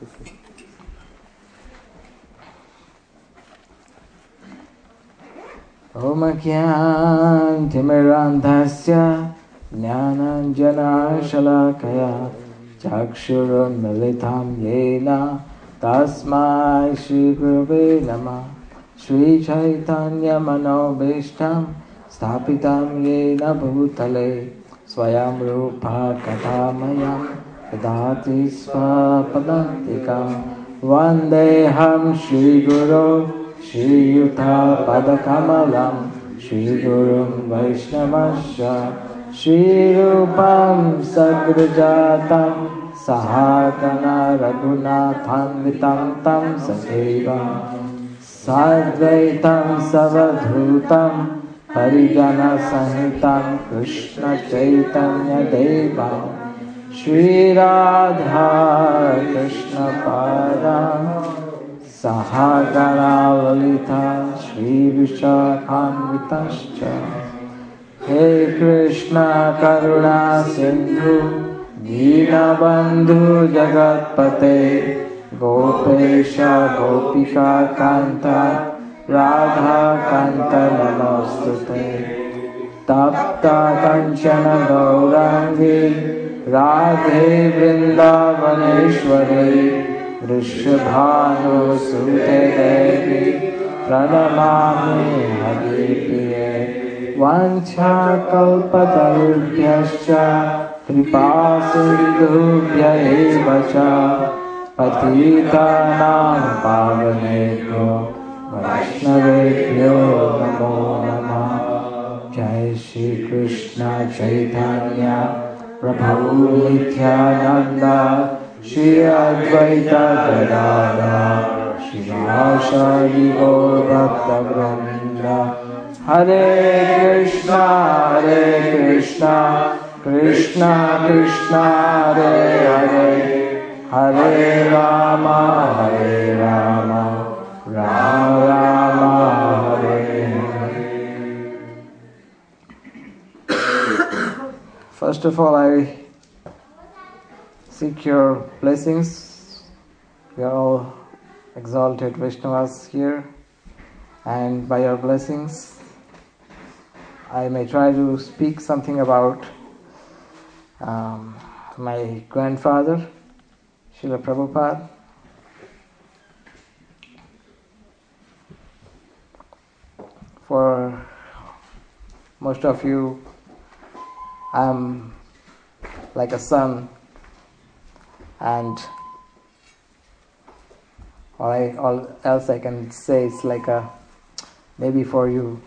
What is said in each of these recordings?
Om Jnana-timirandhasya Jnananjana-shalakaya Chakshurunmilitam yena Tasmai Shri Gurave Namah. Shri Chaitanya Manobishtam Sthapitam yena bhutale Swayam Rupa Katamayam Dadati Swapadantikam Vandeham Shri Guru Shri Yuta Padakamalam Shri Gurum Vaishnavasya Shri Rupam Sagrajatam Sahagana Raghunatham Vitam Tam Sadevam Sadvaitam Savadhutam Harijana Sahitam Krishna Chaitanya Devam Shri Radha Krishna Padam Sahagana Lalita Shri Vishakhanvitascha He Krishna Karuna Sindhu Dinabandhu Jagatpate Gopesha Gopika Kanta Radha Kanta Namostute Tapta Kanchana Gaurangi Radhe Vrindavaneshwari Vrishabhanu Sute Devi Pranamami Haripriye Vancha Kalpatarubhyascha Kripa Sindhubhya Evacha Patitanam Pavanebhyo Vaishnavebhyo Namo Namah. Jai Shri Krishna Chaitanya Prabhu Nityananda Shri Advaita Gadadhar Shivasari Gaur Bhakta Vrinda. Hare Krishna Krishna Krishna Hare Hare Hare Rama Rama Rama Hare Hare. First of all, I seek your blessings. We are all exalted Vaishnavas here, and by your blessings I may try to speak something about my grandfather, Srila Prabhupada. For most of you, I am like a son, and all else I can say is like a maybe for you.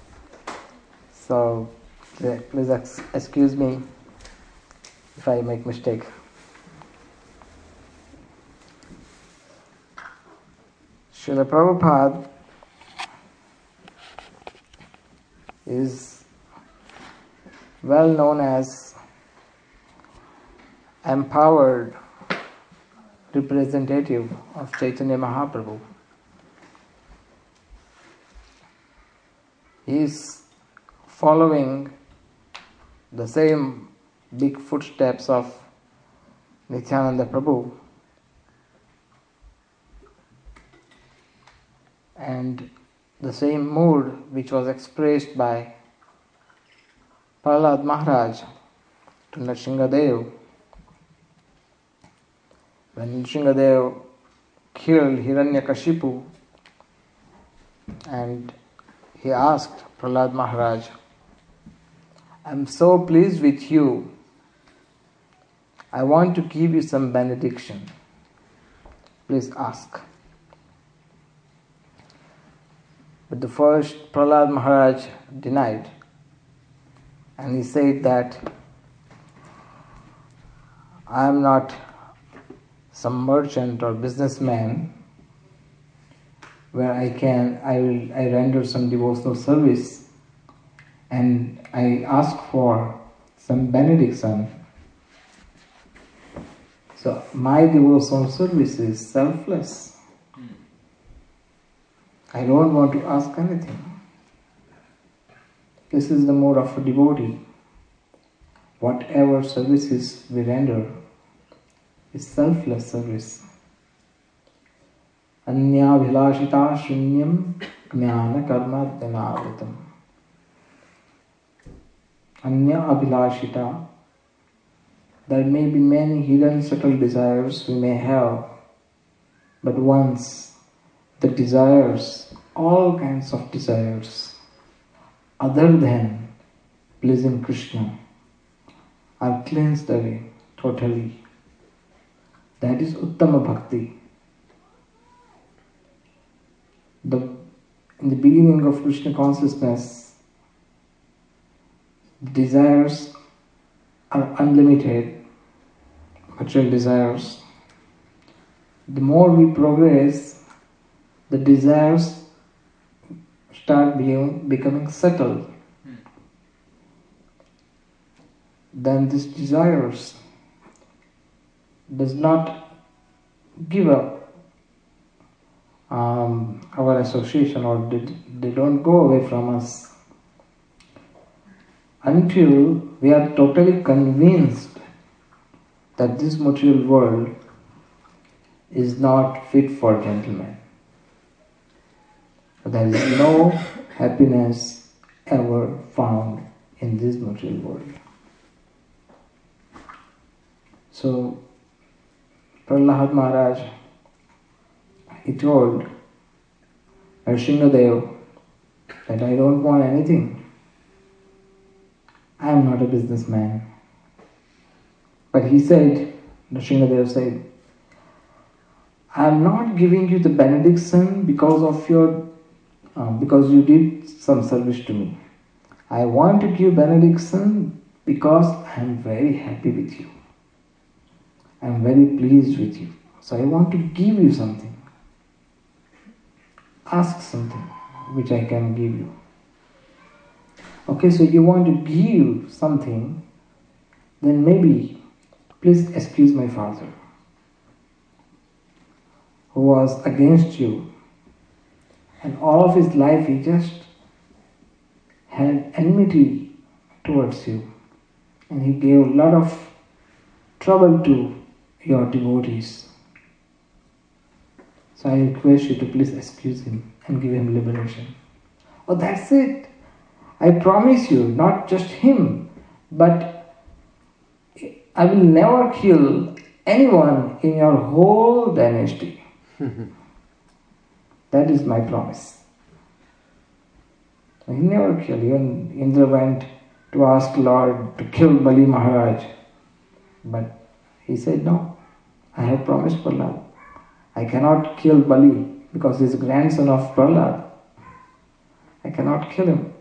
So please excuse me if I make mistake. Srila Prabhupada is well known as empowered representative of Chaitanya Mahaprabhu. He is following the same big footsteps of Nityananda Prabhu, and the same mood which was expressed by Prahlad Maharaj to Nrsingadev. When Nrsingadev killed Hiranyakashipu, and he asked Prahlad Maharaj, I am so pleased with you, I want to give you some benediction. Please ask. But the first Prahlad Maharaj denied, and he said that I am not some merchant or businessman where I render some devotional service and I ask for some benediction. So my devotional service is selfless. I don't want to ask anything. This is the mode of a devotee. Whatever services we render is selfless service. Anyabhilashita shunyam jnana karma dhyanavitam. Anyabhilashita. There may be many hidden subtle desires we may have, but once the desires, all kinds of desires, other than pleasing Krishna, are cleansed away totally, that is Uttama Bhakti. In the beginning of Krishna consciousness, desires are unlimited, material desires. The more we progress, the desires start becoming subtle. Then these desires does not give up our association, or they don't go away from us until we are totally convinced that this material world is not fit for gentlemen. There is no happiness ever found in this material world. So, Prahlad Maharaj, he told Nrsingadev that I don't want anything. I am not a businessman. But he said, Nrsingadev said, I am not giving you the benediction because you did some service to me. I want to give benediction because I am very happy with you. I am very pleased with you. So I want to give you something. Ask something which I can give you. Okay, so you want to give something, then maybe please excuse my father, who was against you, and all of his life he just had enmity towards you, and he gave a lot of trouble to your devotees. So I request you to please excuse him and give him liberation. Oh, that's it. I promise you, not just him, but I will never kill anyone in your whole dynasty. That is my promise. So he never killed. Even Indra went to ask Lord to kill Bali Maharaj. But he said, no, I have promised Prahlad. I cannot kill Bali because he is grandson of Prahlad. I cannot kill him.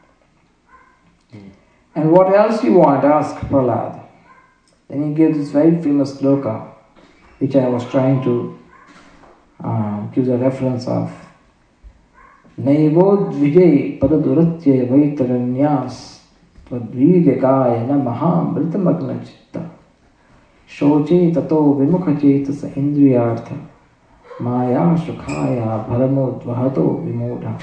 And what else you want? Ask Prahlad. Then he gave this very famous sloka, which I was trying to give the reference of. Naivo dvijay padaduratya vaitaranyas tvadvigakaya maham vritamagna chitta shoche tato vimukhachetas indriyartha maya sukhaya bharamo dvahato vimodha.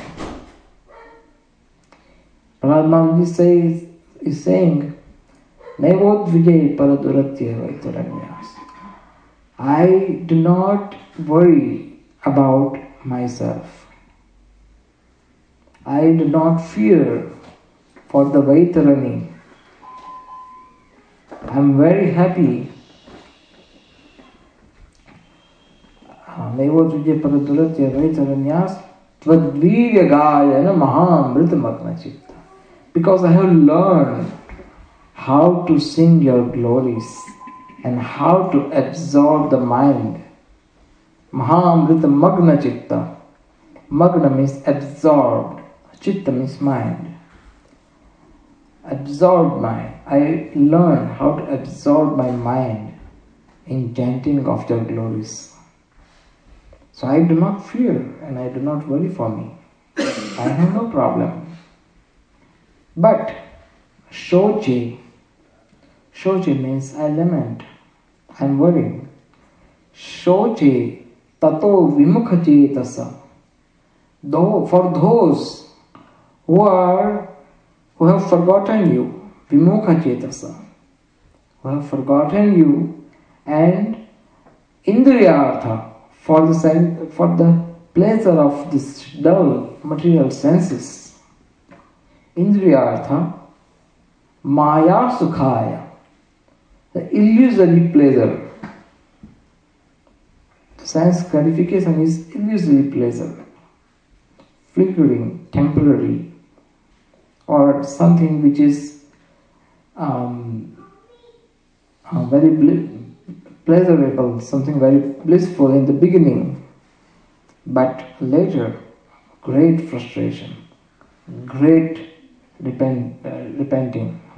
Prahlad Maharaj is saying, Naivo dvijay padaduratya vaitaranyas. I do not worry about myself. I do not fear for the Vaitarani. I am very happy. Naivo dvijay padaduratya vaitaranyas tvadvigagayana mahamritamagna chitta. Because I have learned how to sing your glories and how to absorb the mind. Mahamrita magna chitta. Magna means absorbed. Chitta means mind. Absorbed mind. I learn how to absorb my mind in chanting of your glories. So I do not fear and I do not worry for me. I have no problem. But shoche means I lament. I am worrying. Shoche tato vimukhajetasa. For those who have forgotten you, vimukhajetasa, who have forgotten you, and indriyartha, for the pleasure of this dull material senses. Indriyartha, Maya Sukhaya, the illusory pleasure. The sense gratification is illusory pleasure, flickering, temporary, or something which is very pleasurable, something very blissful in the beginning, but later great frustration, great repenting.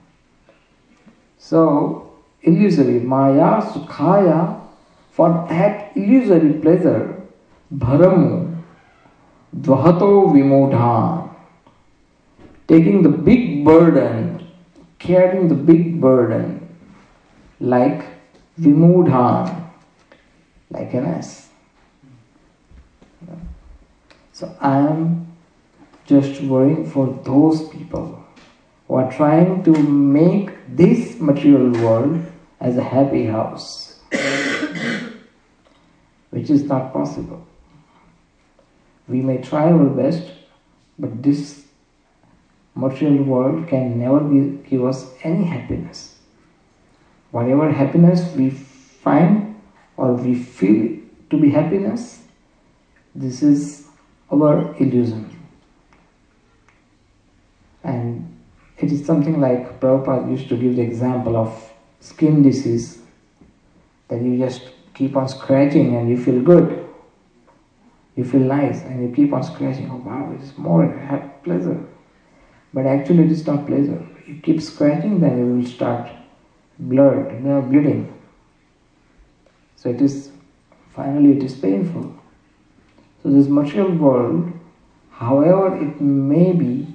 So, illusory, Maya Sukhaya, for that illusory pleasure, Bharamu, Dvahato Vimodhan, taking the big burden, carrying the big burden, like Vimodhan, like an ass. So I am just worrying for those people who are trying to make this material world as a happy house, which is not possible. We may try our best, but this material world can never give us any happiness. Whatever happiness we find or we feel to be happiness, this is our illusion. And it is something like Prabhupada used to give the example of skin disease, that you just keep on scratching and you feel good. You feel nice and you keep on scratching. Oh wow, it is more pleasure. But actually it is not pleasure. You keep scratching, then you will start bleeding. So finally it is painful. So this material world, however it may be,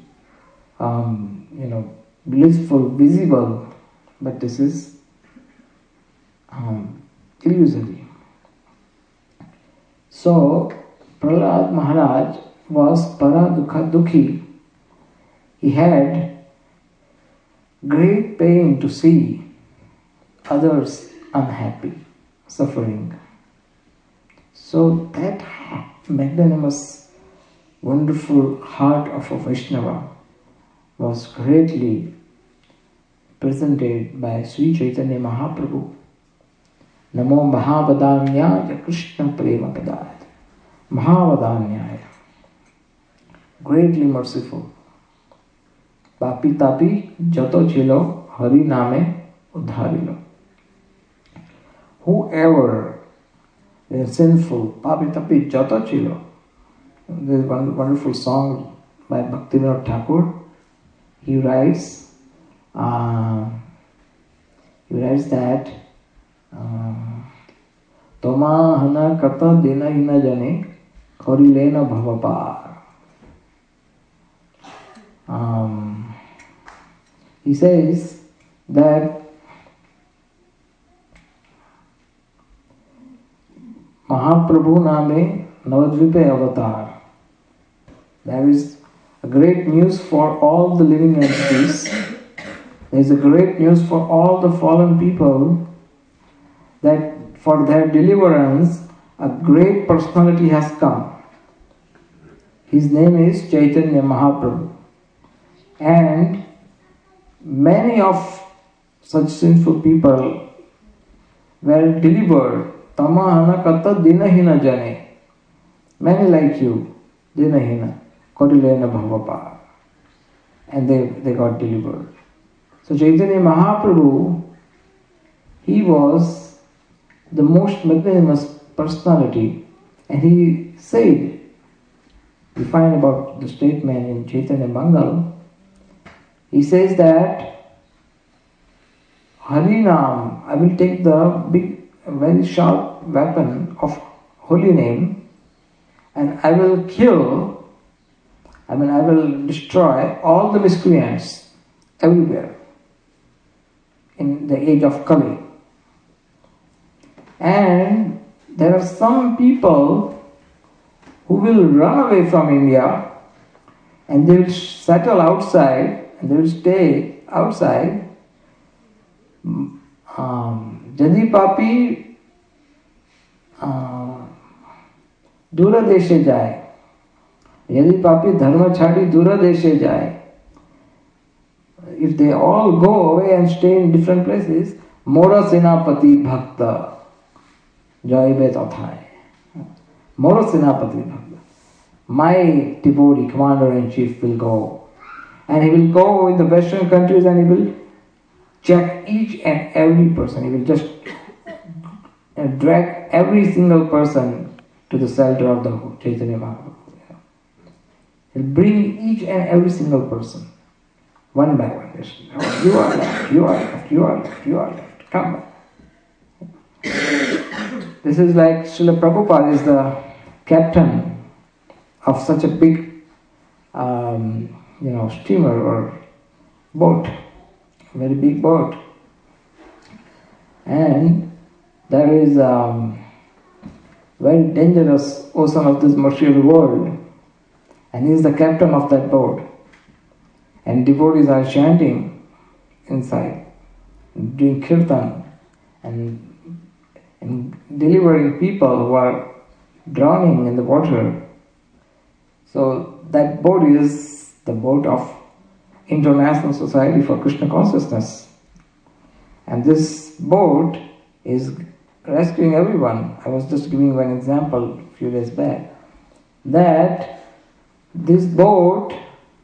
blissful, visible, but this is illusory. So Prahlad Maharaj was Paradukha Dukhi. He had great pain to see others unhappy, suffering. So that magnanimous, wonderful heart of a Vaishnava was greatly presented by Sri Chaitanya Mahaprabhu. Namo Mahavadanyaya Krishna Prema Padaya. Mahavadanyaya, greatly merciful. Papi tapi jato chilo hari name udharilo. Whoever is sinful, papi tapi jato chilo. There is one wonderful song by Bhaktivinoda Thakur. He writes that Toma hana kata dena hina jane korilena bhavapar. He says that Mahaprabhu name Navadvipe avatar. There is a great news for all the living entities. There is a great news for all the fallen people, that for their deliverance a great personality has come. His name is Chaitanya Mahaprabhu. And many of such sinful people were delivered. Tamahana kata dinahina jane. Many like you, dinahina, korilena bhavapa. And they got delivered. So Chaitanya Mahaprabhu, he was the most magnanimous personality, and he said, we find about the statement in Chaitanya Mangal, he says that Harinam, I will take the big, very sharp weapon of holy name, and I will I will destroy all the miscreants everywhere in the age of Kali. And there are some people who will run away from India and they will settle outside and they will stay outside. Jadi papi Dura deshe jai. Yadi papi dharma chhadi dura deshe jai. If they all go away and stay in different places, Mora Senapati Bhakta Jaive Tathai. Mora Senapati Bhakta. My devotee, commander-in-chief will go. And he will go in the Western countries and he will check each and every person. He will just drag every single person to the shelter of the Chaitanya Mahaprabhu. He'll bring each and every single person, one by one. You are left, you are left, you are left, you are left. Come back. This is like Srila Prabhupada is the captain of such a big, steamer or boat, a very big boat. And there is very dangerous ocean of this material world, and he is the captain of that boat. And devotees are chanting inside, doing kirtan, and delivering people who are drowning in the water. So that boat is the boat of International Society for Krishna Consciousness. And this boat is rescuing everyone. I was just giving one example a few days back, that this boat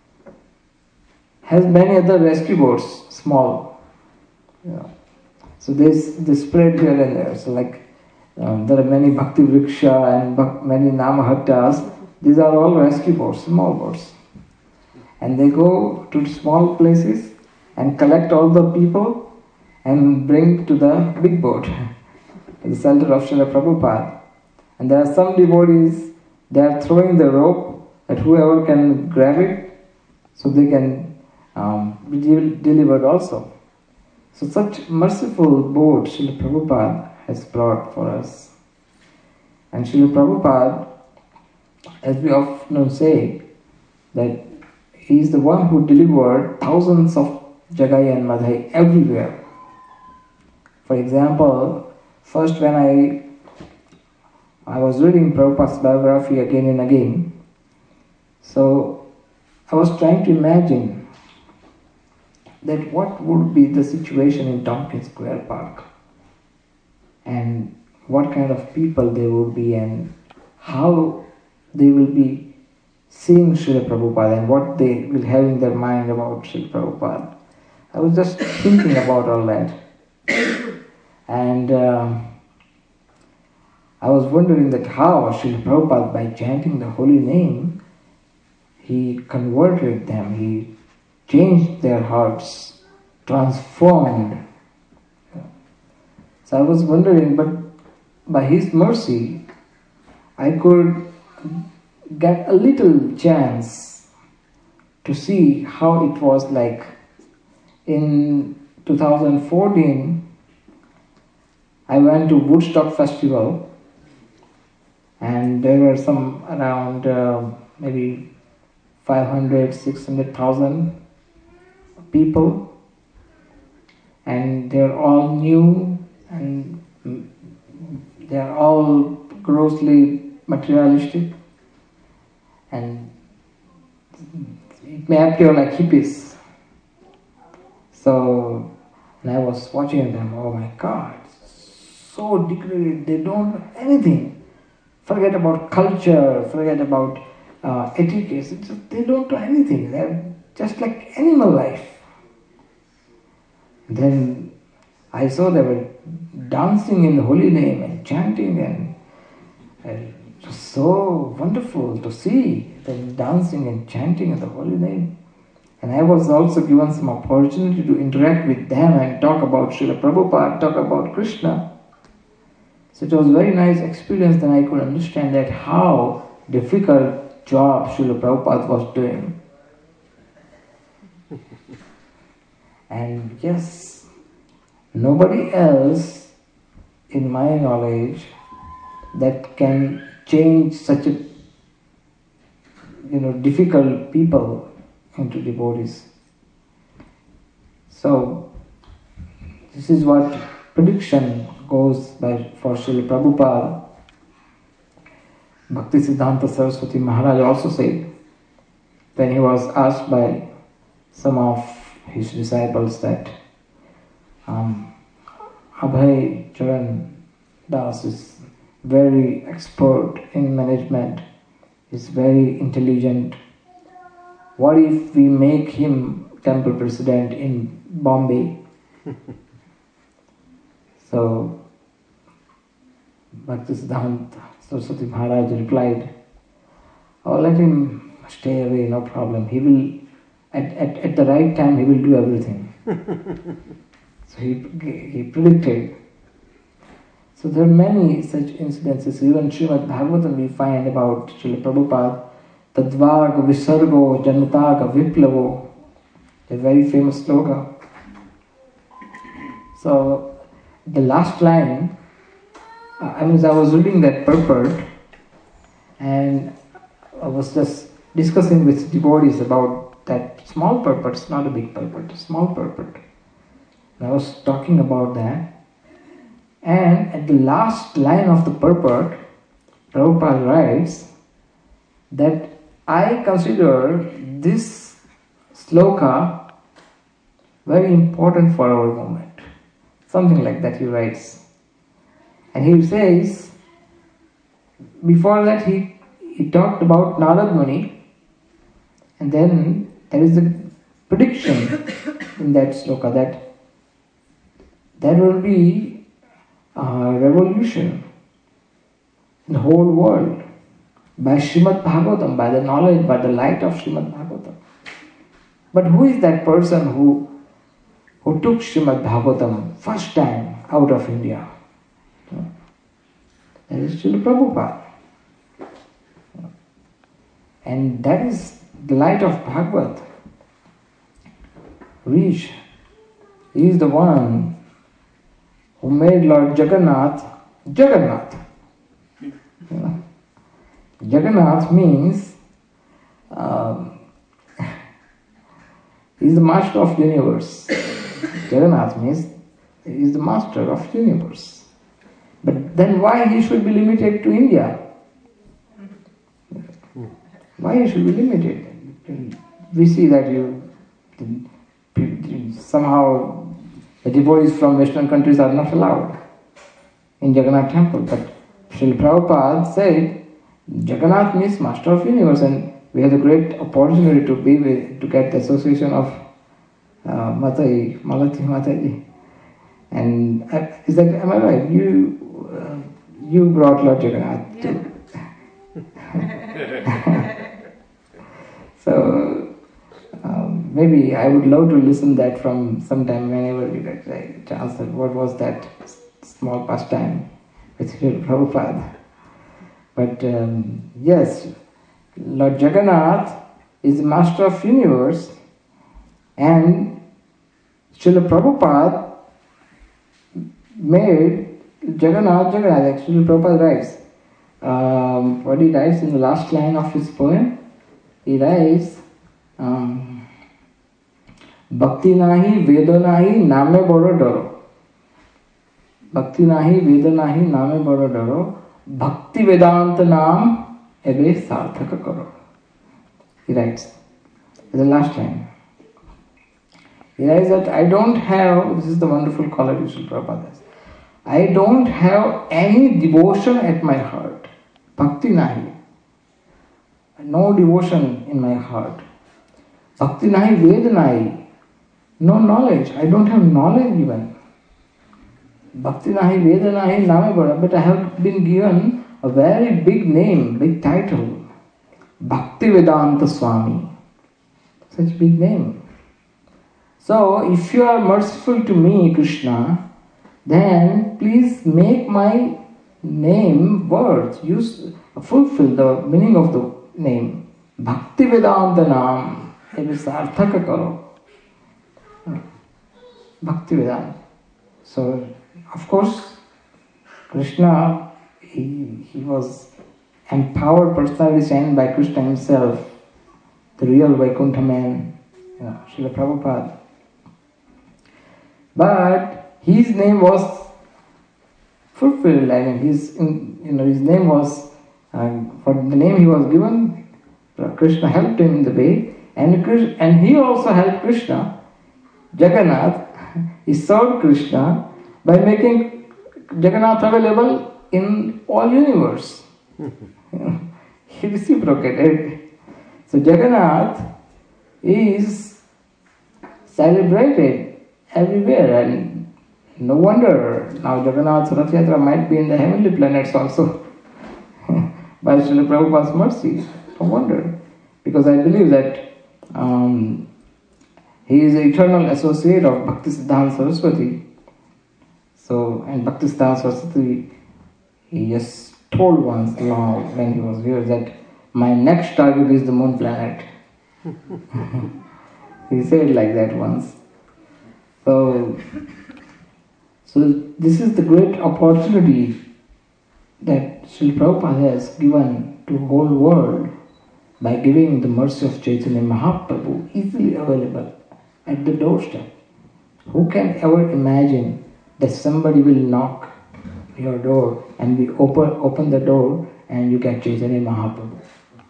has many other rescue boats, small. So they spread here and there. So like there are many Bhakti Vriksha and many Namahattas. These are all rescue boats, small boats. And they go to small places and collect all the people and bring to the big boat, to the shelter of Srila Prabhupada. And there are some devotees, they are throwing the rope that whoever can grab it, so they can be delivered also. So such merciful boat Srila Prabhupada has brought for us. And Srila Prabhupada, as we often say, that he is the one who delivered thousands of Jagai and Madhai everywhere. For example, first when I was reading Prabhupada's biography again and again, so I was trying to imagine that what would be the situation in Tompkins Square Park, and what kind of people they would be, and how they will be seeing Srila Prabhupada, and what they will have in their mind about Srila Prabhupada. I was just thinking about all that. And I was wondering that how Srila Prabhupada, by chanting the holy name, he converted them, he changed their hearts, transformed. So I was wondering, but by his mercy, I could get a little chance to see how it was like. In 2014, I went to Woodstock Festival, and there were some around maybe 500, 600,000 people, and they're all new, and they're all grossly materialistic, and it may appear like hippies. So, and I was watching them, oh my God, so degraded, they don't know anything. Forget about culture, forget about etiquette, they don't know anything. They're just like animal life. Then I saw they were dancing in the holy name and chanting, and it was so wonderful to see them dancing and chanting in the holy name. And I was also given some opportunity to interact with them and talk about Srila Prabhupada, talk about Krishna. So it was a very nice experience. Then I could understand that how difficult job Srila Prabhupada was doing. And yes, nobody else, in my knowledge, that can change such a difficult people into devotees. So this is what prediction goes by for Srila Prabhupada. Bhaktisiddhanta Saraswati Maharaj also said, when he was asked by some of his disciples that Abhay Charan Das is very expert in management, is very intelligent. What if we make him temple president in Bombay? So Bhaktisiddhanta Saraswati Maharaj replied, "Oh, let him stay away, no problem. He will, at the right time, he will do everything." So he predicted. So there are many such incidences. Even Srimad Bhagavatam we find about Srila Prabhupada, Tadvaga Visargo Janataga Viplavo, a very famous sloka. So the last line, I was reading that purport and I was just discussing with devotees about that small purport. It's not a big purport, a small purport. And I was talking about that. And at the last line of the purport, Prabhupada writes that I consider this sloka very important for our movement. Something like that he writes. And he says, before that he talked about Narad Muni, and then there is a prediction in that sloka that there will be a revolution in the whole world by Srimad Bhagavatam, by the knowledge, by the light of Srimad Bhagavatam. But who is that person who took Srimad Bhagavatam first time out of India? That is Srila Prabhupada. And that is the light of Bhagavad. He is the one who made Lord Jagannath. Jagannath means he is the master of universe. Jagannath means he is the master of universe. But then why he should be limited to India? Why he should be limited? We see that somehow the devotees from Western countries are not allowed in Jagannath temple. But Srila Prabhupada said, Jagannath means master of universe, and we have the great opportunity to get the association of Malathi Mataji. And is that, am I right? You brought Lord Jagannath too. So maybe I would love to listen that from sometime whenever we get a chance. What was that small pastime with Srila Prabhupada? But yes, Lord Jagannath is the master of universe, and Srila Prabhupada made Jagannath. Actually, Prabhupada writes, what he writes in the last line of his poem, he writes, Bhakti nahi, Veda nahi, name boro daro. Bhakti nahi, Veda nahi, name boro daro. Bhakti Vedanta naam ebe sarthaka karo. He writes, the last line. He writes that I don't have, this is the wonderful quality Srila Prabhupada has, I don't have any devotion at my heart. Bhakti nahi. No devotion in my heart. Bhakti nahi, Veda nahi. No knowledge. I don't have knowledge even. Bhakti nahi, Veda nahi, name bada. But I have been given a very big name, big title. Bhakti Vedanta Swami. Such big name. So, if you are merciful to me, Krishna, then please make my name words. Fulfill the meaning of the name. Bhakti Vedanta Naam. It is Sarthaka Karo. Bhakti Vedanta. So, of course, Krishna, he was empowered personality sent by Krishna himself, the real Vaikuntha man, Srila Prabhupada. But his name was fulfilled. I mean, his name was And for the name he was given, Krishna helped him in the way, and he also helped Krishna. Jagannath, he served Krishna by making Jagannath available in all universe. He reciprocated. So Jagannath is celebrated everywhere, and no wonder now Jagannath's Rath Yatra might be in the heavenly planets also by Srila Prabhupada's mercy. No wonder, because I believe that he is the eternal associate of Bhaktisiddhanta Saraswati. So, and Bhaktisiddhanta Saraswati, he just told once along when he was here that my next target is the moon planet. He said like that once. So this is the great opportunity that Srila Prabhupada has given to the whole world by giving the mercy of Chaitanya Mahaprabhu easily available at the doorstep. Who can ever imagine that somebody will knock your door and we open the door and you get Chaitanya Mahaprabhu?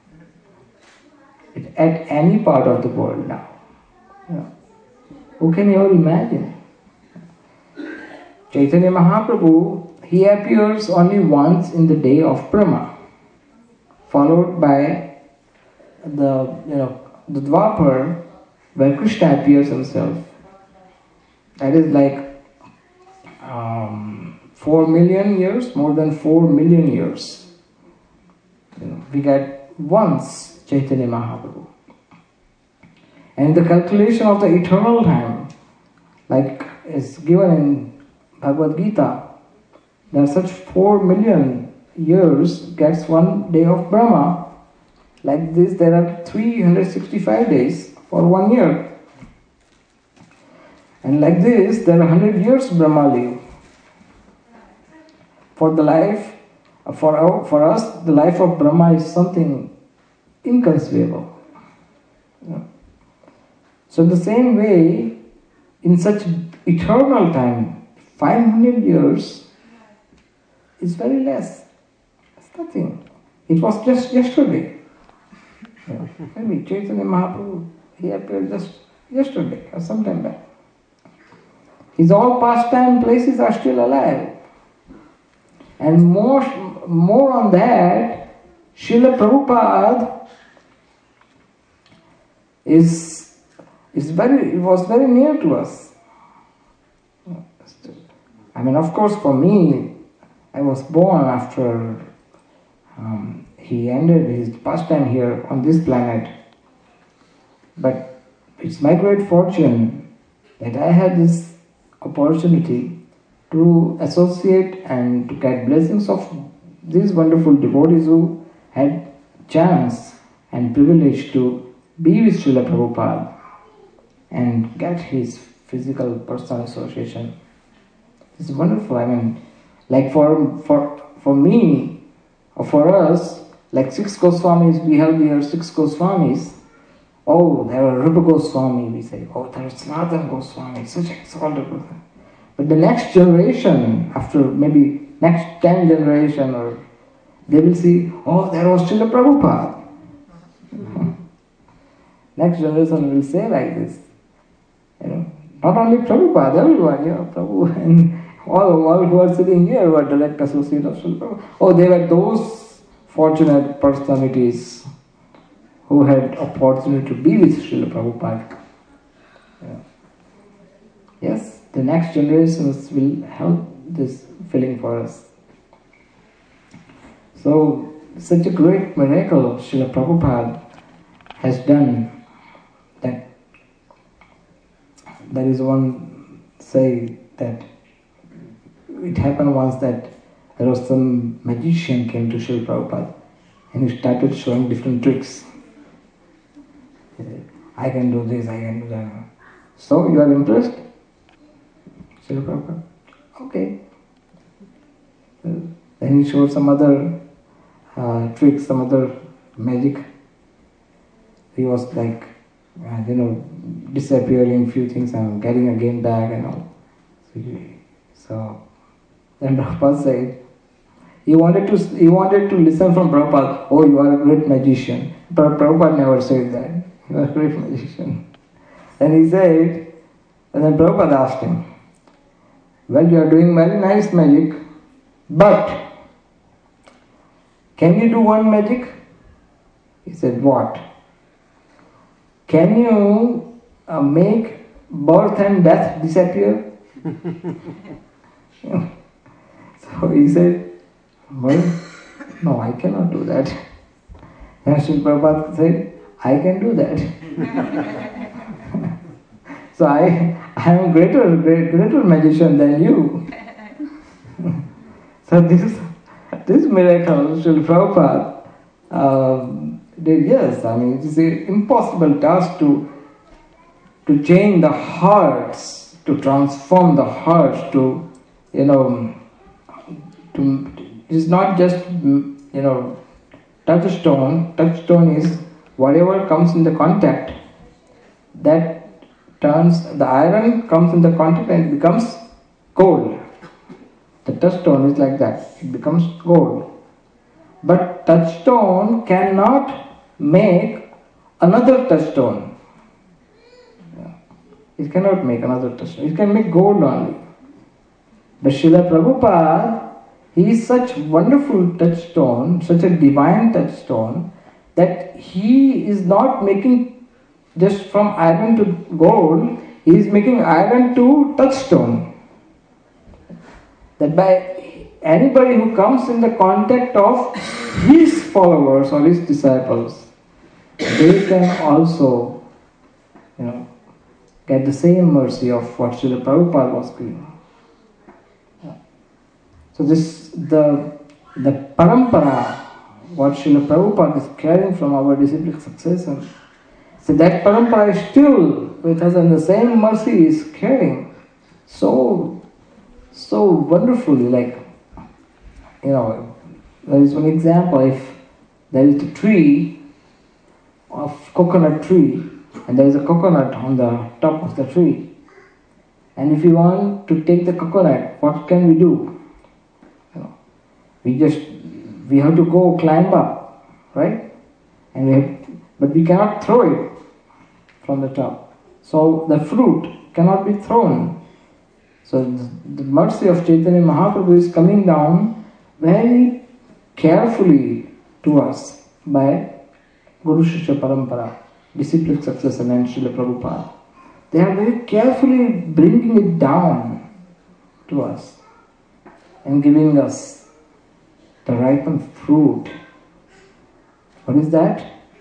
At any part of the world now. Who can ever imagine? Chaitanya Mahaprabhu, he appears only once in the day of Brahma, followed by the Dwapar, where Krishna appears himself. That is like 4 million years, more than 4 million years. We get once Chaitanya Mahaprabhu. And the calculation of the eternal time, like is given in Bhagavad Gita, there are such 4 million years gets one day of Brahma. Like this, there are 365 days for 1 year. And like this, there are 100 years Brahma live. For the life, for us, the life of Brahma is something inconceivable. So in the same way, in such eternal time, 500 years is very less. It's nothing. It was just yesterday. Maybe Chaitanya Mahaprabhu, he appeared just yesterday or sometime back. His all pastime places are still alive. And more on that, Srila Prabhupada was very near to us. I mean, of course, for me, I was born after he ended his pastime here on this planet. But it's my great fortune that I had this opportunity to associate and to get blessings of these wonderful devotees who had chance and privilege to be with Srila Prabhupada and get his physical personal association. It's wonderful. I mean, like for me or for us, like 6 Goswamis, we have here 6 Goswamis. Oh, there are Rupa Goswami, we say. Oh, there is Sanatana Goswami, such exalted person. But the next generation, after maybe next 10 generation, or they will see, oh, there was Srila Prabhupada. Next generation will say like this. Not only Prabhupada, everyone, Prabhu and all who are sitting here were direct associates of Srila Prabhupada. Oh, they were those fortunate personalities who had opportunity to be with Srila Prabhupada. Yes, the next generations will have this feeling for us. So, such a great miracle Srila Prabhupada has done that there is one say that it happened once that there was some magician came to Srila Prabhupada and he started showing different tricks. He said, I can do this, I can do that. So, you are impressed? Srila Prabhupada, okay. Then he showed some other tricks, some other magic. He was like, disappearing few things and getting again back and all. So then Prabhupada said, He wanted to listen from Prabhupada, oh, you are a great magician. But Prabhupada never said that. You are a great magician. And he said, and then Prabhupada asked him, well, you are doing very nice magic, but can you do one magic? He said, what? Can you make birth and death disappear? So he said, well, no, I cannot do that. And Srila Prabhupada said, I can do that. So I am a greater magician than you. So this miracle, Srila Prabhupada did, yes. I mean, it is an impossible task to change the hearts, to transform the hearts, it's not just, touchstone. Touchstone is whatever comes in the contact, that turns, the iron comes in the contact and it becomes gold. The touchstone is like that, it becomes gold. But touchstone cannot make another touchstone. It cannot make another touchstone. It can make gold only. But Srila Prabhupada, he is such wonderful touchstone, such a divine touchstone, that he is not making just from iron to gold, he is making iron to touchstone. That by anybody who comes in the contact of his followers or his disciples, they can also, get the same mercy of what Srila Prabhupada was giving. So the parampara, what Srila Prabhupada is carrying from our disciplic successors, so that parampara is still with us and the same mercy is carrying so wonderfully. Like, there is one example. If there is a tree, of coconut tree, and there is a coconut on the top of the tree, and if you want to take the coconut, what can we do? We have to go climb up, right? But we cannot throw it from the top. So the fruit cannot be thrown. So the mercy of Chaitanya Mahaprabhu is coming down very carefully to us by Guru Shishya Parampara, disciplic successor and Srila Prabhupada. They are very carefully bringing it down to us and giving us the ripened fruit. What is that?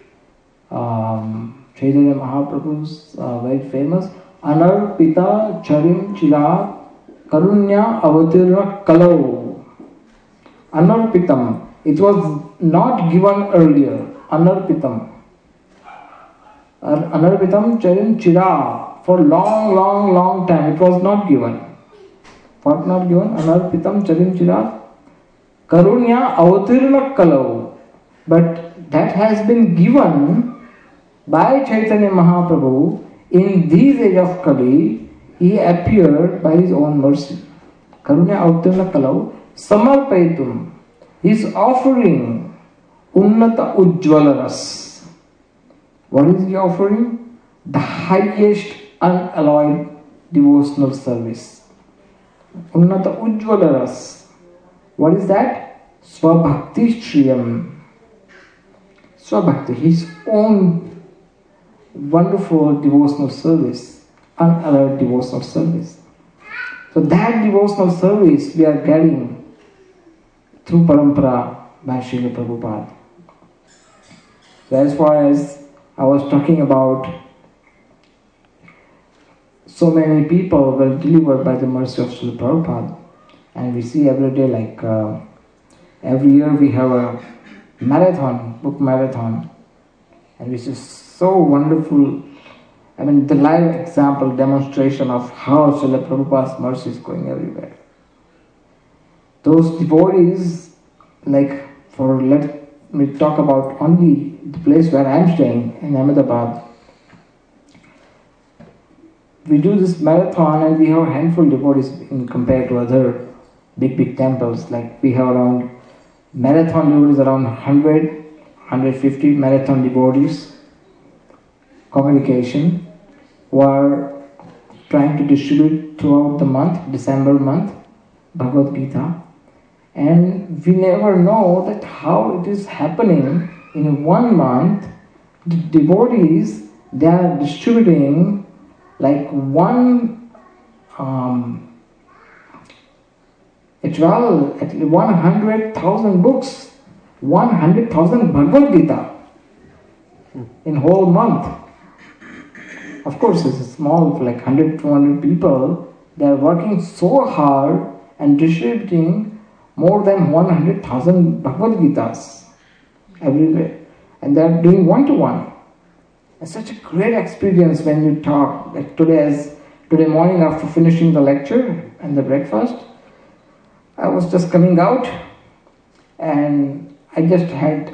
Chaitanya Mahaprabhu's very famous Anarpita Charim Chira Karunya Avatirna Kalau. Anarpitam. It was not given earlier. Anarpitam. Anarpitam Charim Chira. For long time it was not given. What not given? Anarpitam Charim Chira Karunya Avatirna Kalau. But that has been given by Chaitanya Mahaprabhu in this age of Kali. He appeared by his own mercy. Karunya Avatirna Kalau Samarpaitum. He is offering Unnata Ujjvalaras. What is he offering? The highest unalloyed devotional service. Unnata Ujjvalaras. What is that? Swabhakti Shriyam. Swabhakti, his own wonderful devotional service, unalloyed devotional service. So that devotional service we are getting through parampara by Srila Prabhupada. So as far as I was talking about, so many people were delivered by the mercy of Srila Prabhupada. And we see every day, like every year we have a marathon, book marathon, and which is so wonderful. I mean, the live example, demonstration of how Srila Prabhupada's mercy is going everywhere. Those devotees, let me talk about only the place where I am staying, in Ahmedabad. We do this marathon and we have a handful of devotees compared to other big temples. Like we have around marathon devotees, around 100, 150 marathon devotees, congregation, were trying to distribute throughout the month, December month, Bhagavad Gita. And we never know that how it is happening in 1 month. The devotees, they are distributing like 100,000 books, 100,000 Bhagavad Gita in whole month. Of course, it's a small, like 100, 200 people. They are working so hard and distributing more than 100,000 Bhagavad Gitas everywhere. And they are doing one-to-one. It's such a great experience when you talk. Like today morning after finishing the lecture and the breakfast, I was just coming out and I had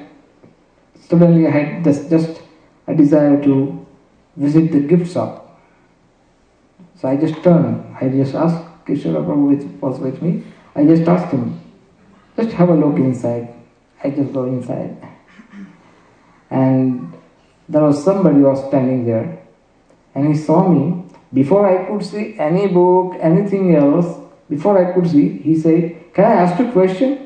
just a desire to visit the gift shop. So I just turned. I just asked Kishore Prabhu, which was with me, I just asked him, just have a look inside. I just go inside. And there was somebody who was standing there. And he saw me. Before I could see any book, anything else, before I could see, he said, "Can I ask you a question?"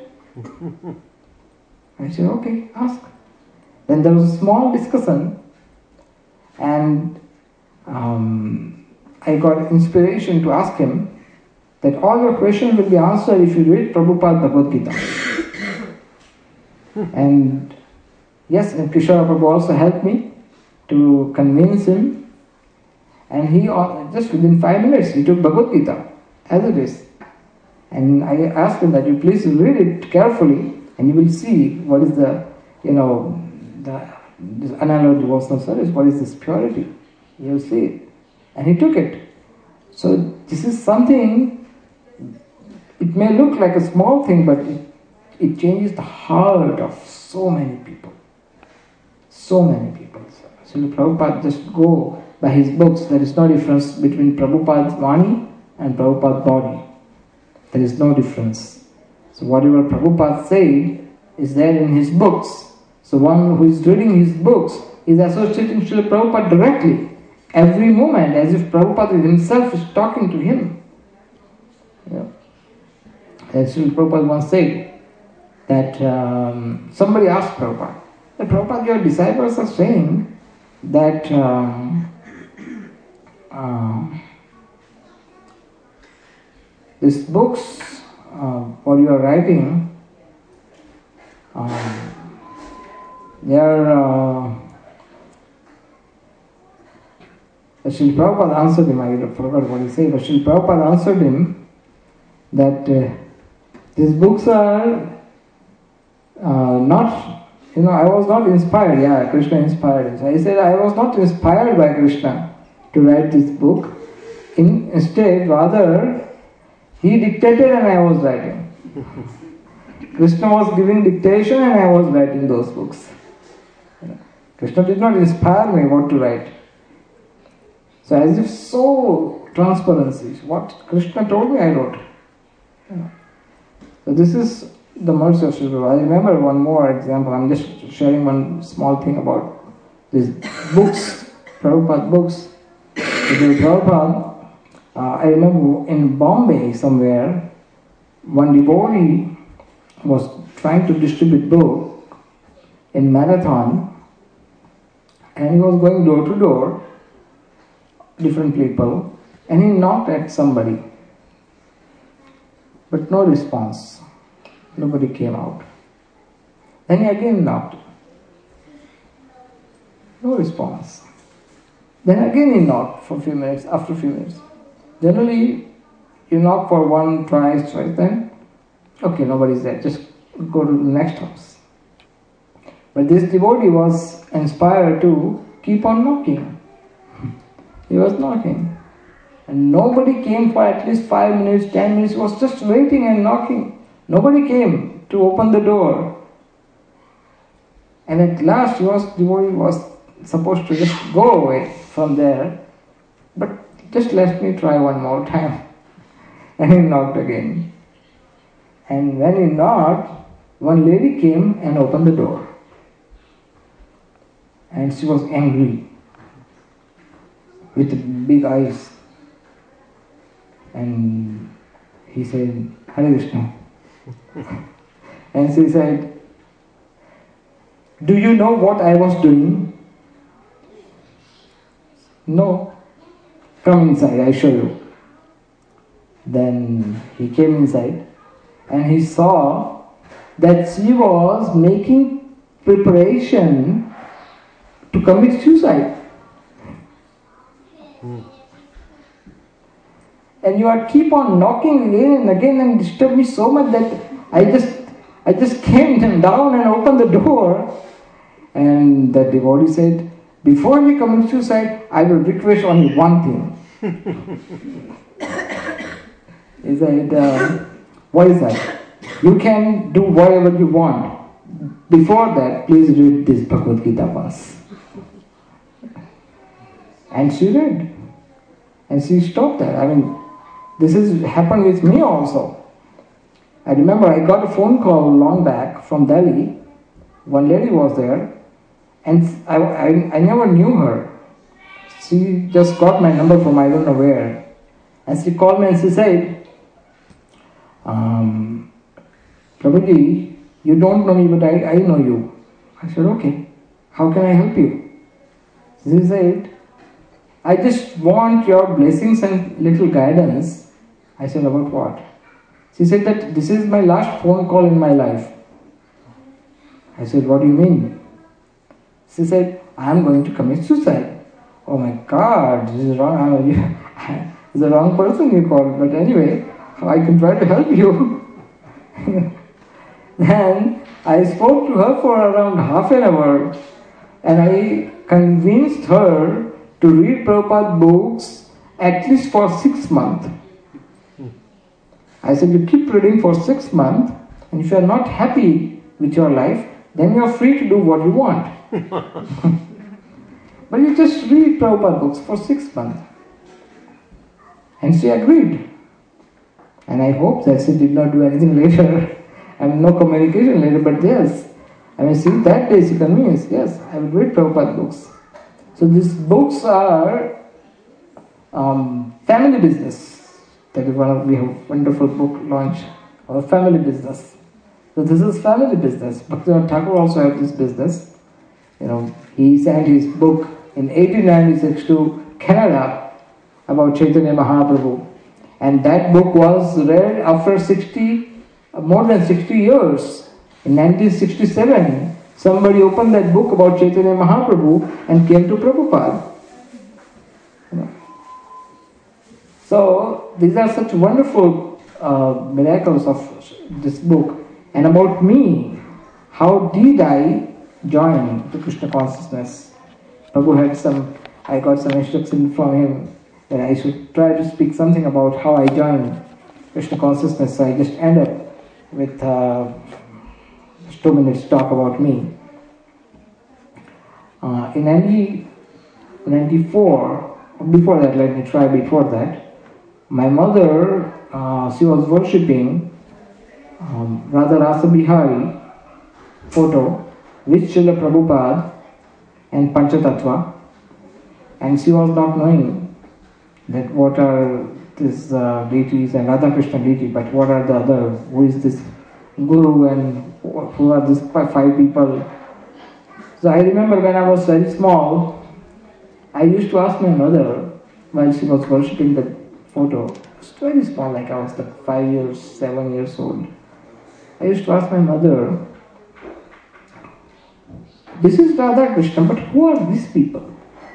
I said, "Okay, ask." Then there was a small discussion. And I got inspiration to ask him that all your questions will be answered if you read Prabhupada Bhagavad Gita. And yes, and Kishore Prabhu also helped me to convince him. And he, just within 5 minutes, he took Bhagavad Gita as it is. And I asked him that you please read it carefully and you will see what is this unalloyed devotional service, what is this purity. You will see it. And he took it. So this is something, it may look like a small thing, but it changes the heart of so many people. So many people. So Prabhupada, just go by his books. There is no difference between Prabhupada's Vani and Prabhupada's body. There is no difference. So whatever Prabhupada said is there in his books. So one who is reading his books is associating Srila Prabhupada directly. Every moment, as if Prabhupada himself is talking to him. As Srila Prabhupada once said, that somebody asked Prabhupada, Prabhupada, your disciples are saying that these books, what you are writing, they are... Srila Prabhupada answered him, I forgot what he said, but Srila Prabhupada answered him that these books are not, I was not inspired. Yeah, Krishna inspired him. So I said, I was not inspired by Krishna to write this book. Instead, rather, he dictated and I was writing. Krishna was giving dictation and I was writing those books. Krishna did not inspire me what to write. So as if so transparency. What Krishna told me, I wrote. So this is the mercy of Srila Prabhupada. I remember one more example. I'm just sharing one small thing about these books, Prabhupada books. Prabhupada, I remember in Bombay somewhere, one devotee was trying to distribute book in marathon, and he was going door to door, different people, and he knocked at somebody, but no response. Nobody came out. Then he again knocked. No response. Then again he knocked for a few minutes, after a few minutes. Generally, you knock for one, twice, then, okay, nobody's there, just go to the next house. But this devotee was inspired to keep on knocking. He was knocking. And nobody came for at least 5 minutes, 10 minutes, he was just waiting and knocking. Nobody came to open the door. And at last devotee was supposed to just go away from there. But just let me try one more time. And he knocked again. And when he knocked, one lady came and opened the door. And she was angry, with big eyes. And he said, Hare Krishna. And she said, do you know what I was doing? No. Come inside, I show you. Then he came inside and he saw that she was making preparation to commit suicide. And you are keep on knocking again and again and disturb me so much that I just came down and opened the door. And the devotee said, before we commit suicide, I will request only one thing. He said, what is that? You can do whatever you want. Before that, please read this Bhagavad Gita once. And she read. And she stopped there. I mean, this has happened with me also. I remember I got a phone call long back from Delhi. One lady was there. And I never knew her. She just got my number from I don't know where. And she called me and she said, Prabhuji, you don't know me, but I know you. I said, okay, how can I help you? She said, I just want your blessings and little guidance. I said, about what? She said that this is my last phone call in my life. I said, what do you mean? She said, I am going to commit suicide. Oh my God, this is wrong. It's the wrong person you called. But anyway, I can try to help you. Then I spoke to her for around half an hour and I convinced her to read Prabhupada books at least for 6 months. I said, you keep reading for 6 months, and if you are not happy with your life, then you are free to do what you want. But you just read Prabhupada books for 6 months. And she agreed. And I hope that she did not do anything later. I mean, no communication later, but yes. I mean, see, that day she convinced, yes, I will read Prabhupada books. So these books are family business. That is we have wonderful book launch of family business. So this is family business. Bhaktivinoda Thakur also had this business. You know, he sent his book in 1896 to Canada about Chaitanya Mahaprabhu. And that book was read after more than 60 years. In 1967, somebody opened that book about Chaitanya Mahaprabhu and came to Prabhupada. You know. So, these are such wonderful miracles of this book. And about me, how did I join the Krishna consciousness? Prabhu I got some instruction from him that I should try to speak something about how I joined Krishna consciousness. So I just end up with 2 minutes talk about me. In 1994, before that, let me try before that, my mother, she was worshipping Radha Rasa Bihari photo with Srila Prabhupada and Panchatattva, and she was not knowing that what are these deities and Radha Krishna deity, but what are the other, who is this Guru and who are these 5 people. So I remember when I was very small, I used to ask my mother while she was worshipping the photo. I was very small, like I was like 5 years, 7 years old. I used to ask my mother, this is Radha Krishna, but who are these people?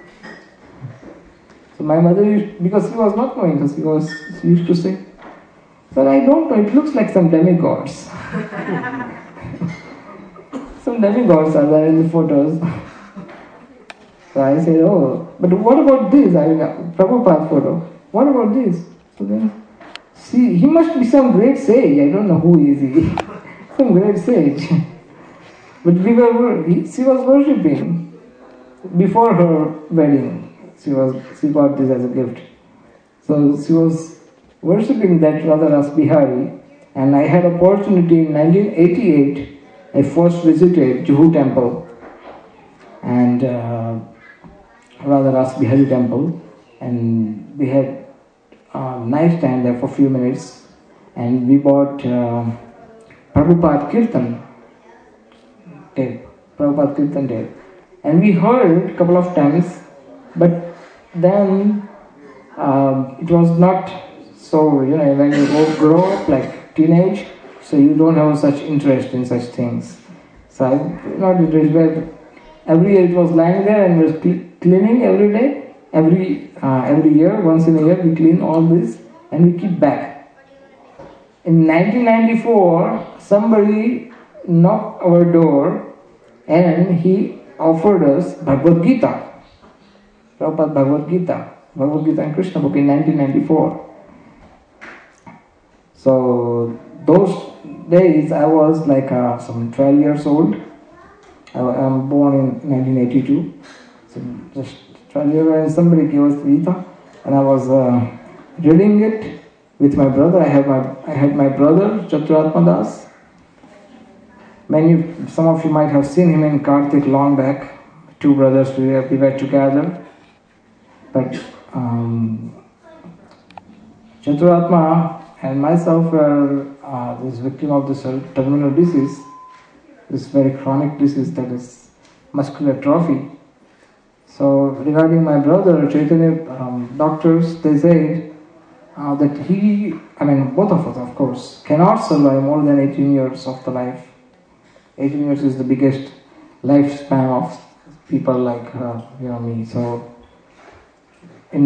So my mother because she was not knowing, she used to say, but I don't know, it looks like some demigods. Some demigods are there in the photos. So I said, oh, but what about this? Prabhupada photo. What about this? So then, see, he must be some great sage. I don't know who is he. Some great sage. But she was worshipping before her wedding. She got this as a gift. So she was worshipping that Radha Ras Bihari, And I had opportunity in 1988, I first visited Juhu temple and rather Ras Bihari temple, and we had a nice time there for a few minutes, and we bought Prabhupada Kirtan tape, and we heard a couple of times, but then it was not so, when you grow up like teenage, so you don't have such interest in such things. So I not interested, but every year it was lying there and was cleaning every day, every year, once in a year we clean all this and we keep back. In 1994, somebody knocked our door and he offered us Bhagavad Gita, Prabhupada Bhagavad Gita and Krishna book in 1994. So those days I was like some 12 years old. I'm born in 1982, so just 12 years old, and somebody gave us Gita, and I was reading it with my brother. I had my brother Chaturatma Das. Some of you might have seen him in Kartik long back. Two brothers, we were together. But Chaturatma and myself were this victim of this terminal disease, this very chronic disease, that is muscular atrophy. So regarding my brother Chaitanya, doctors, they said that both of us, of course, cannot survive more than 18 years of the life. 18 years is the biggest lifespan of people like me. So in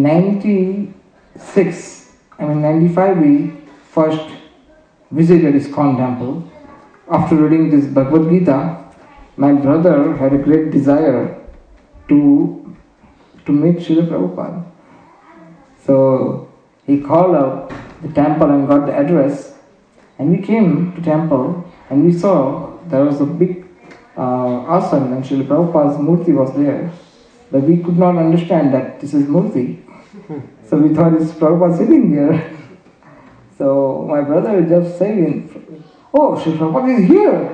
95 we first visited ISKCON temple. After reading this Bhagavad Gita, my brother had a great desire to meet Srila Prabhupada. So he called up the temple and got the address, and we came to temple and we saw there was a big asana and Srila Prabhupada's murti was there, but we could not understand that this is murti. So we thought it's Prabhupada sitting here. So my brother just saying, "Oh, Srila Prabhupada is here."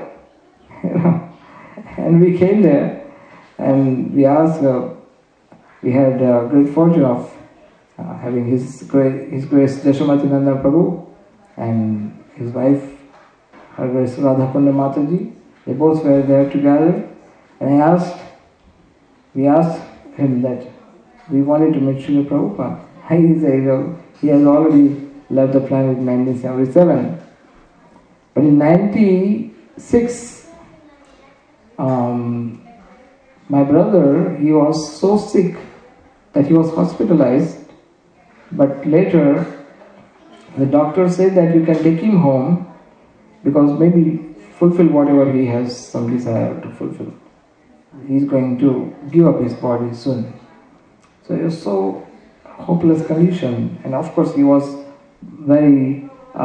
And we came there and we asked, we had great fortune of having His Grace Jashamati Nandan Prabhu and his wife, Her Grace Radhakunda Mataji. They both were there together, and we asked him that we wanted to meet Srila Prabhupada. He said, he has already left the planet in 1977. But in 1996, my brother, he was so sick that he was hospitalized, but later the doctor said that you can take him home because maybe fulfill whatever he has some desire to fulfill. He's going to give up his body soon. So he was so hopeless condition, and of course he was very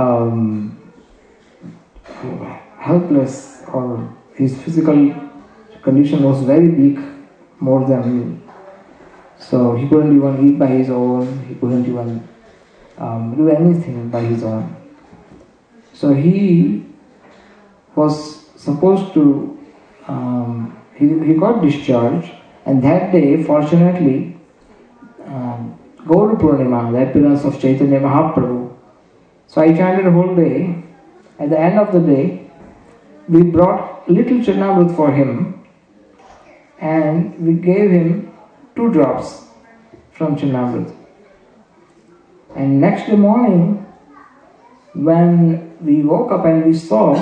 helpless, or his physical condition was very weak, more than me. So he couldn't even eat by his own, he couldn't even do anything by his own. So he was supposed to, he got discharged, and that day, fortunately, Gaura Purnima, the appearance of Chaitanya Mahaprabhu. So I chanted a whole day. At the end of the day, we brought little Charnamrita for him, and we gave him 2 drops from Charnamrita. And next day morning, when we woke up and we saw,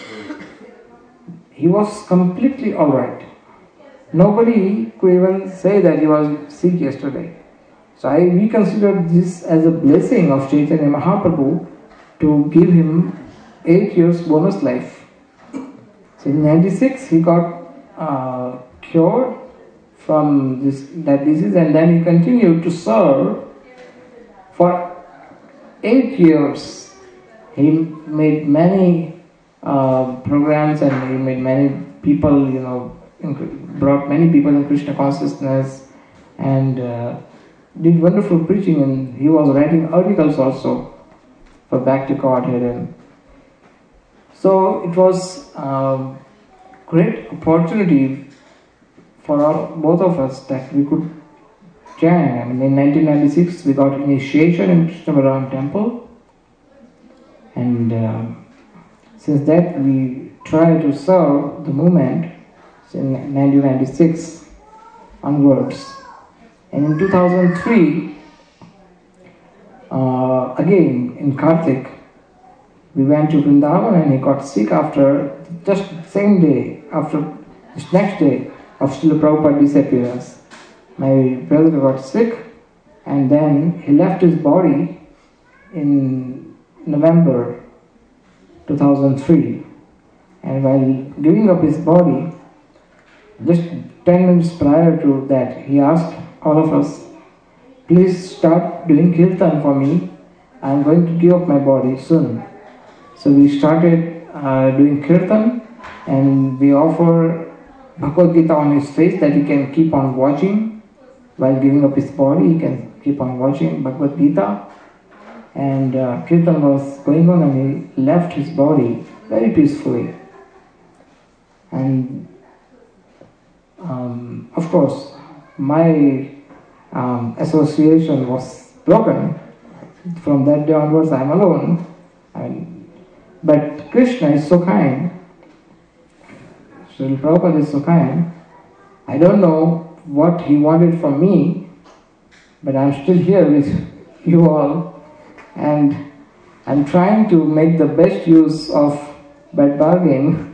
he was completely alright. Nobody could even say that he was sick yesterday. So we considered this as a blessing of Chaitanya Mahaprabhu to give him 8 years bonus life. So in 96 he got cured from that disease, and then he continued to serve for 8 years. He made many programs, and he made many people, brought many people in Krishna consciousness, and did wonderful preaching, and he was writing articles also for Back to Godhead. So it was a great opportunity for both of us that we could join. I mean, in 1996 we got initiation in Krishna Balaram Temple, and since that we try to serve the movement in 1996 onwards. And in 2003, again in Kartik, we went to Vrindavan and he got sick after just same day, after this next day of Srila Prabhupada's disappearance. My brother got sick and then he left his body in November 2003. And while giving up his body, just 10 minutes prior to that, he asked all of us, please start doing kirtan for me. I am going to give up my body soon. So we started doing kirtan, and we offer Bhagavad Gita on his face that he can keep on watching while giving up his body. He can keep on watching Bhagavad Gita. And kirtan was going on and he left his body very peacefully. And of course, my association was broken. From that day onwards, I am alone. But Krishna is so kind. Srila Prabhupada is so kind. I don't know what he wanted from me, but I am still here with you all, and I'm trying to make the best use of bad bargain.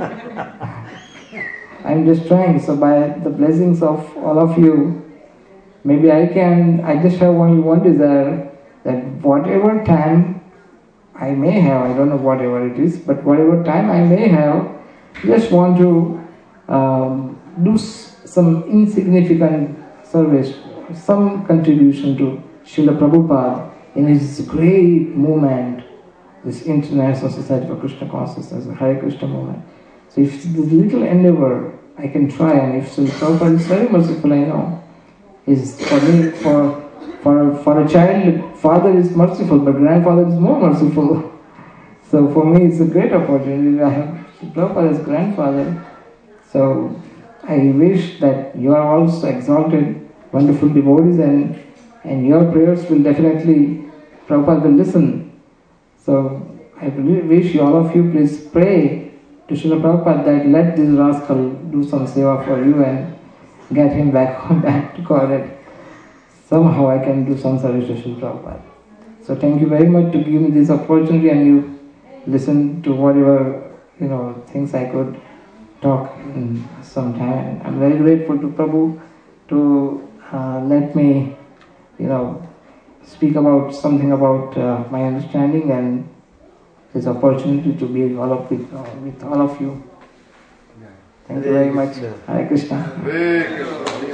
I'm just trying. So by the blessings of all of you, maybe I just have only one desire, that whatever time I may have, I don't know whatever it is, but whatever time I may have, just want to do some insignificant service, some contribution to Srila Prabhupada in his great movement, this International Society for Krishna Consciousness, the Hare Krishna movement. So if this little endeavor I can try, and if Srila Prabhupada is very merciful, I know, is for me, for a child, father is merciful, but grandfather is more merciful. So for me, it's a great opportunity. I have Prabhupada as grandfather. So I wish that you are also exalted, wonderful devotees, and your prayers will definitely, Prabhupada will listen. So I really wish all of you please pray to Srila Prabhupada that let this rascal do some seva for you and get him back to God. Somehow I can do some service to Srila Prabhupada. So thank you very much to give me this opportunity, and you listen to whatever things I could talk in some time. I'm very grateful to Prabhu to let me speak about something about my understanding and this opportunity to be with all of you. Thank you very much. Hare Krishna.